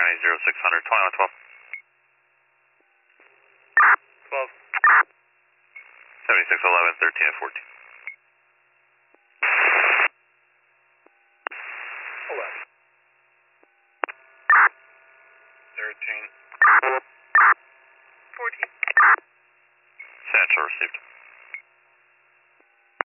County 0600, 2112. 12. 7611, 13 and 14. 11. 13. 14. Central received.